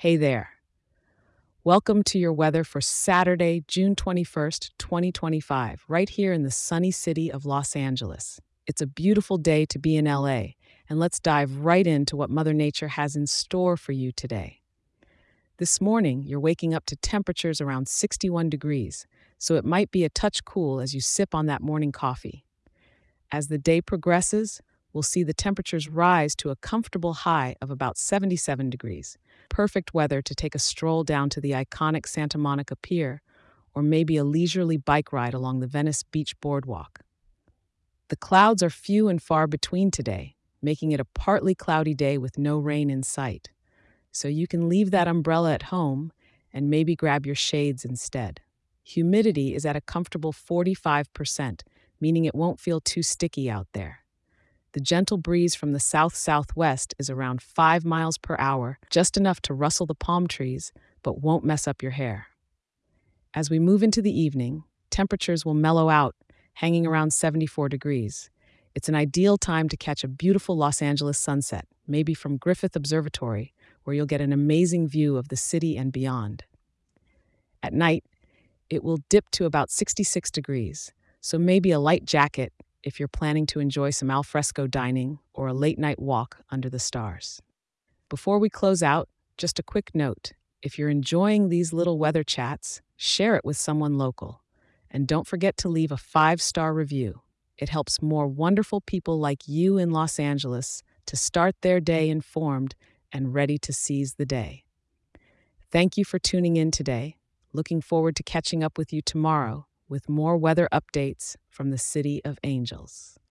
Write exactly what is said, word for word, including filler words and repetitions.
Hey there. Welcome to your weather for Saturday, June twenty-first, twenty twenty-five, right here in the sunny city of Los Angeles. It's a beautiful day to be in L A, and let's dive right into what Mother Nature has in store for you today. This morning, you're waking up to temperatures around sixty-one degrees, so it might be a touch cool as you sip on that morning coffee. As the day progresses, we'll see the temperatures rise to a comfortable high of about seventy-seven degrees. Perfect weather to take a stroll down to the iconic Santa Monica Pier or maybe a leisurely bike ride along the Venice Beach boardwalk. The clouds are few and far between today, making it a partly cloudy day with no rain in sight. So you can leave that umbrella at home and maybe grab your shades instead. Humidity is at a comfortable forty-five percent, meaning it won't feel too sticky out there. The gentle breeze from the south-southwest is around five miles per hour, just enough to rustle the palm trees, but won't mess up your hair. As we move into the evening, temperatures will mellow out, hanging around seventy-four degrees. It's an ideal time to catch a beautiful Los Angeles sunset, maybe from Griffith Observatory, where you'll get an amazing view of the city and beyond. At night, it will dip to about sixty-six degrees, so maybe a light jacket if you're planning to enjoy some al fresco dining or a late night walk under the stars. Before we close out, just a quick note. If you're enjoying these little weather chats, share it with someone local. And don't forget to leave a five-star review. It helps more wonderful people like you in Los Angeles to start their day informed and ready to seize the day. Thank you for tuning in today. Looking forward to catching up with you tomorrow with more weather updates from the City of Angels.